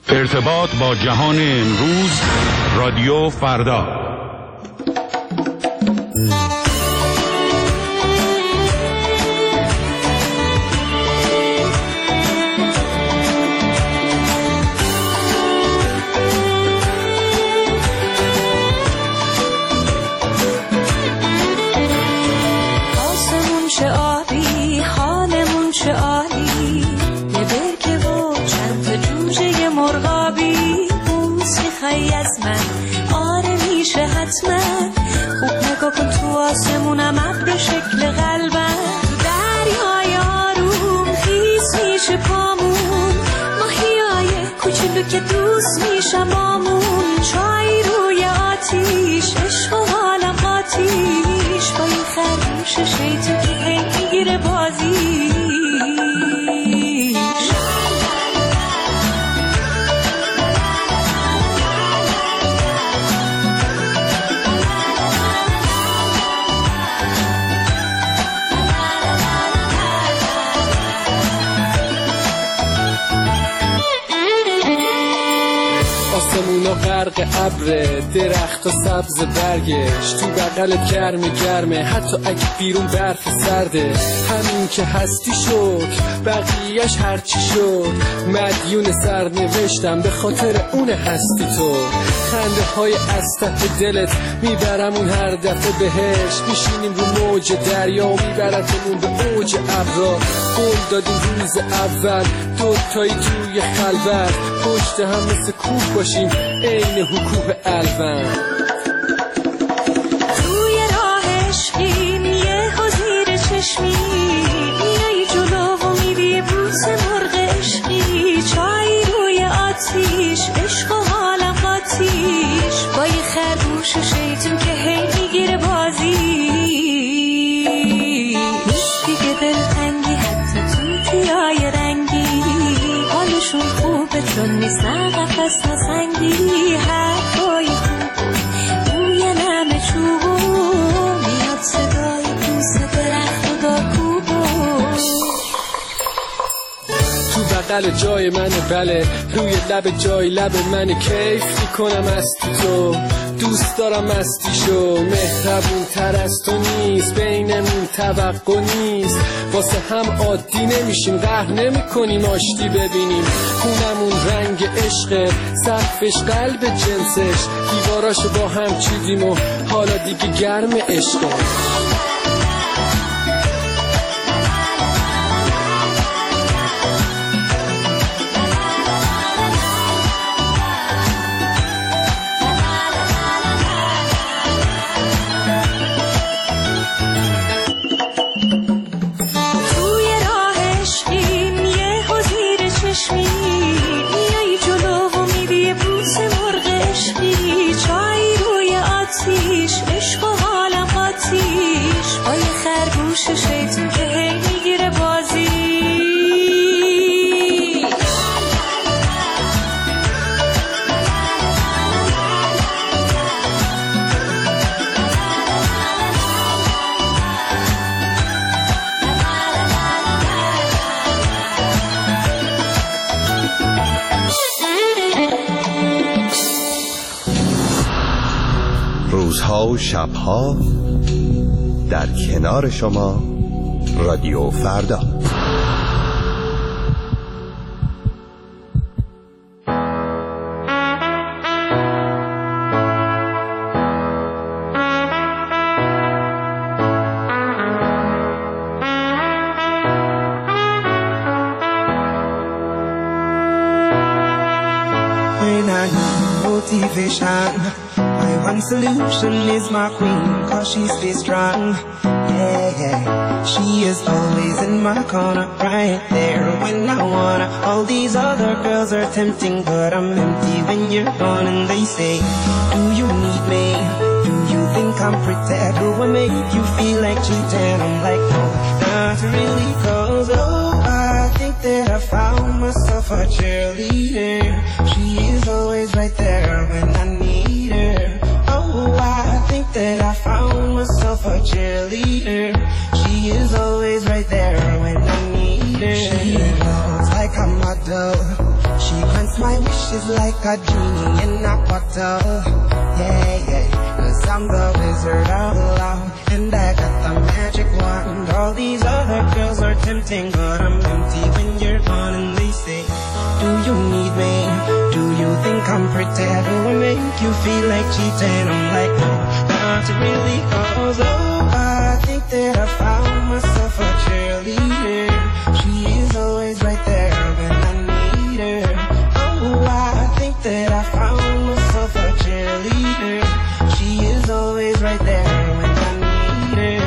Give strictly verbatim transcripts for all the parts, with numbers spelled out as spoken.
ارتباط با جهان امروز، رادیو فردا. آسمون چه آبی، حالمون چه عالی، یه برکه و چند تا جوجه مرغابی. بوس میخوای از من؟ آره میشه حتما. خوب نگاه کن تو آسمونم، ابر شکل قلبم. دریای آروم خیس میشه پامون، ماهیای کوچولو که دوست میشم بامون. چای روی آتیش، عشق و حالم آتیش، با این خرگوش شیطون که هی میگیره بازیش. آسمونا غرق ابره، درخت و سبز برگش، تو بغلت گرمه گرمه، حتی اگه بیرون برف سرده. همین که هستی شد، بقیهش هرچی شد، مدیون سرنوشتم به خاطر اون هستی تو. خنده های از ته دلت میبرمون هر دفعه بهش، میشینیم رو موج دریا و میبرتمون به اوج ابرا. قول دادیم روز اول دوتایی توی خلوت، پشت هم مثل کوه باشیم عین حکوه الوند. توی راه عشقیم یه حضیر چشمی، میای جلو و میری بوس مرغ عشقی. چای روی آتیش، عشق و حالم آتیش، با یه خرگوش شیطون که هی میگیره بازی. نیست دیگه دلتنگی حتی تو تویای رنگی، حالشون خوبه چون نیست نه قفص نه سنگی. حرفای خوب روی نم چوبو، میاد صدای بوس درخت و دارکوبو. تو بغل جای منه بله، روی لب جای لب منه، کیف میکنم از تو. دوست دارم مستیشو، مهربون تر از تو نیست، بینمون توقع نیست. واسه هم عادی نمیشیم، قهر نمی کنیم آشتی ببینیم. خونمون رنگ عشقه، سقفش قلب جنسش، دیواراشو با هم چیدیم و حالا دیگه گرم عشقه. عشق و حالم آتیش، با یه خرگوش شیطون که هی میگیره بازی. روزها و شبها در کنار شما، رادیو فردا. When I need motivation, my one solution is my queen, cause she stays strong. Yeah, yeah. She is always in my corner, right there when I wanna. All these other girls are tempting, but I'm empty when you're gone. And they say, do you need me? Do you think I'm pretty? Do I make you feel like cheating? I'm like, no, not really, cause oh, I think that I found myself a cheerleader. She is always right there when I need her. Oh, I think that I found myself a cheerleader. She is always right there when I need her. She looks like a model. She grants my wishes like a genie in a bottle. Yeah, yeah, 'cause I'm the wizard of love, and I got the magic wand. All these other girls are tempting, but I'm empty when you're gone. And they say, do you need me? Do you think I'm pretty? Do I make you feel like cheating? I'm like, no, not really, 'cause oh, I think that I found myself a cheerleader. She is always right there when I need her. Oh, I think that I found myself a cheerleader. She is always right there when I need her.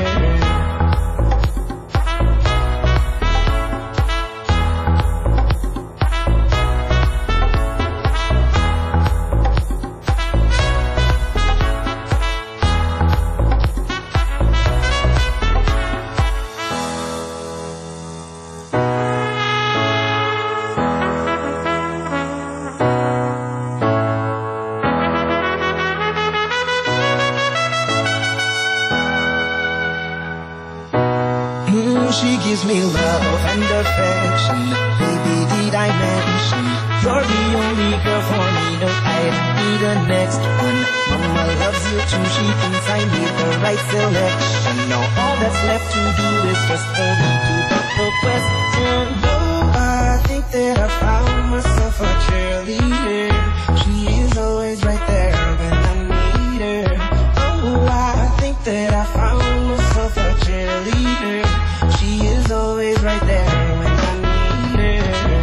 She gives me love and affection. Baby, did I mention you're the only girl for me? No, I need the next one. Mama loves you too. She thinks I made the right selection. Now all that's left to do is just for me to put the question. Oh, I think that I found myself a cheerleader. She is always right there when I need her. Oh, I think that I found myself a cheerleader. She is always right there when I need her.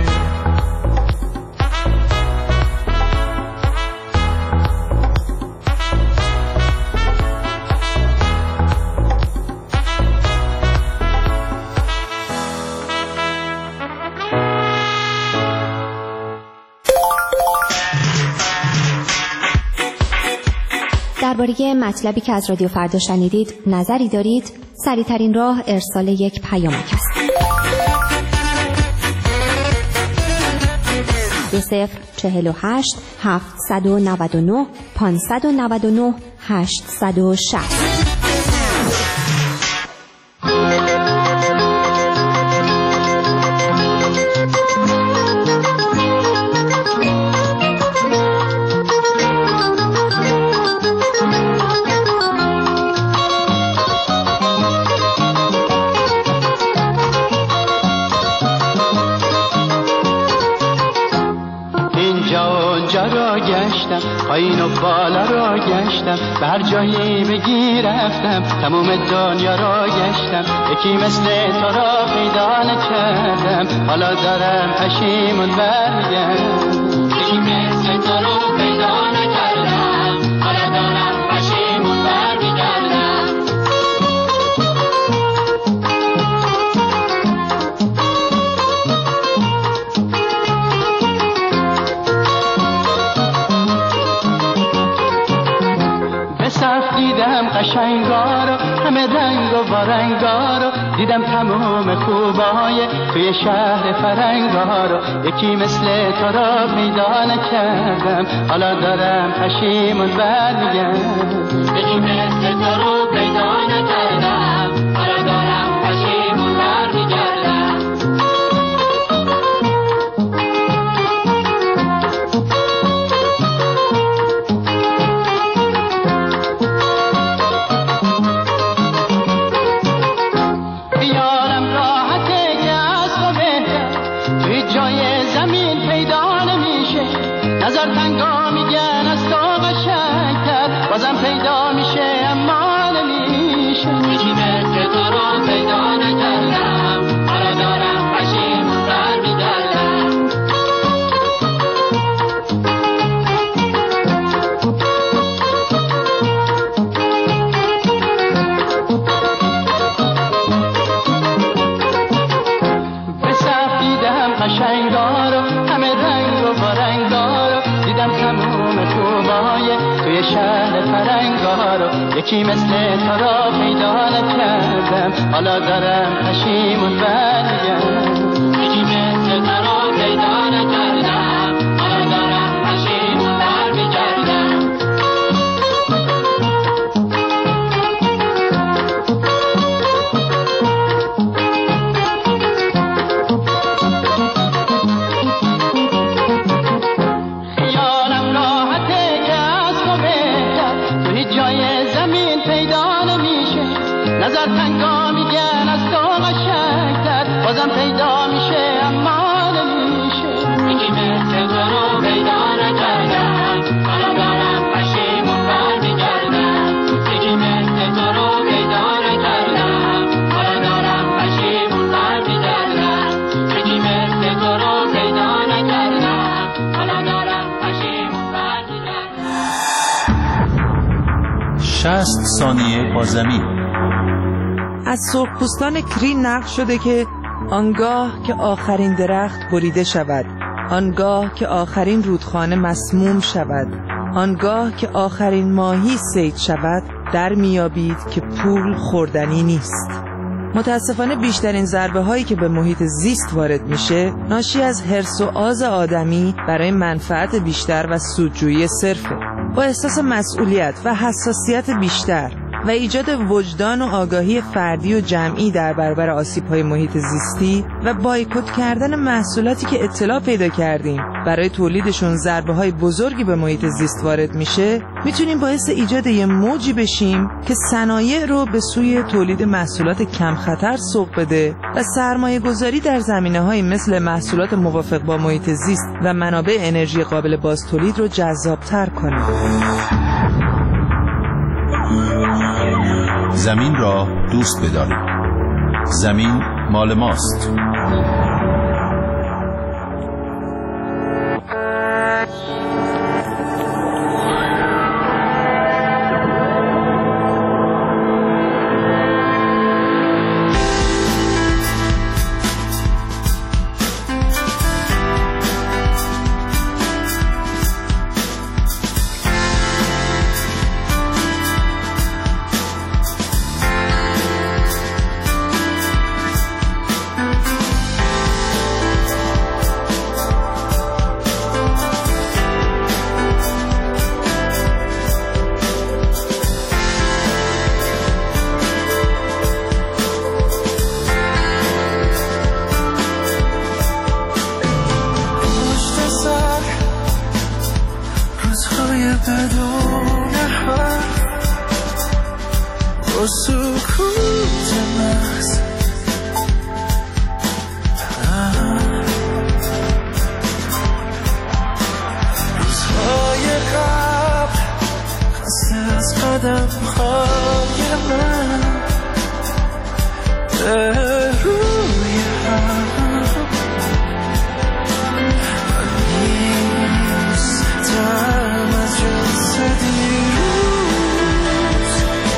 درباره مطلبی که از رادیو فردا شنیدید نظری دارید؟ سریع‌ترین راه ارسال یک پیامک است. دو صفر چهل و هشت هفتصد و نود و نه پانصد و نود و نه هشتصد و شصت. پایین و بالا را گشتم، به هر جایی بگی رفتم، تموم دنیا را گشتم، یکی مثل تو را پیدا نکردم، حالا دارم پشیمون برمیگردم. یکی مثل تو را پیدا نکردم، حالا دارم پشیمون برمیگردم. دیدم قشنگا رو، همه رنگ و وارنگا رو، دیدم تمام خوبای توی شهر فرنگا رو، یکی مثل تو را پیدا نکردم، حالا دارم پشیمون برمیگردم. یکی مثل تو رو پیدا نکردم، حالا دارم پشیمون برمیگردم. نظر تنگا میگن از تو قشنگتر، بازم پیدا میشه اما نمیشه. یکی مثل تو رو پیدا نکردم، حالا دارم پشیمون برمیگردم. به صف دیدم قشنگا رو، همه رنگ و بارنگا رو، دیدم تموم خوبای توی شهر فرنگا رو، یکی مثل تو را پیدا نکردم، حالا دارم پشیمون برمیگردم. یکی مثل تو را پیدا نکردم، حالا دارم پشیمون برمیگردم. یکی مثل تو رو پیدا نکردم، حالا دارم پشیمون برمیگردم. یکی مثل تو رو پیدا نکردم، حالا دارم پشیمون برمیگردم. یکی مثل تو رو پیدا نکردم، حالا دارم پشیمون برمیگردم. شصت ثانیه با زمین. از سرخپوستان کری نقل شده که آنگاه که آخرین درخت بریده شود، آنگاه که آخرین رودخانه مسموم شود، آنگاه که آخرین ماهی صید شود، در میابید که پول خوردنی نیست. متاسفانه بیشترین ضربه هایی که به محیط زیست وارد میشه ناشی از حرص و آز آدمی برای منفعت بیشتر و سودجویی صرفه. با احساس مسئولیت و حساسیت بیشتر و ایجاد وجدان و آگاهی فردی و جمعی در برابر آسیب‌های محیط زیستی و بایکوت کردن محصولاتی که اطلاع پیدا کردیم برای تولیدشون ضربه‌های بزرگی به محیط زیست وارد میشه، میتونیم باعث ایجاد یه موجی بشیم که صنایع رو به سوی تولید محصولات کم خطر سوق بده و سرمایه گذاری در زمینه‌های مثل محصولات موافق با محیط زیست و منابع انرژی قابل بازتولید رو جذاب‌تر کنه. زمین را دوست بدارید. زمین مال ماست. بدون حرف با سکوت محض روزهای قبل خسته از قدم های من به روی هم نیستم از جنس دیروز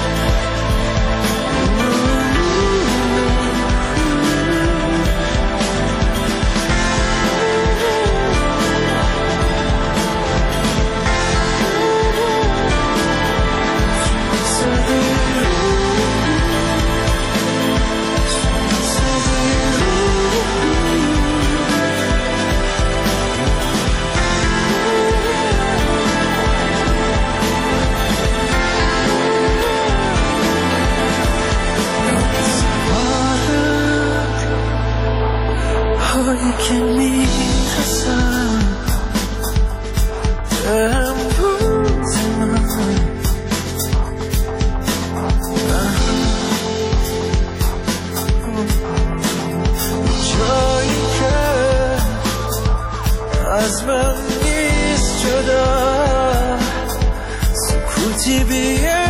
که میرسم امروز من جایی که از من نیست جدا سکوتی بیه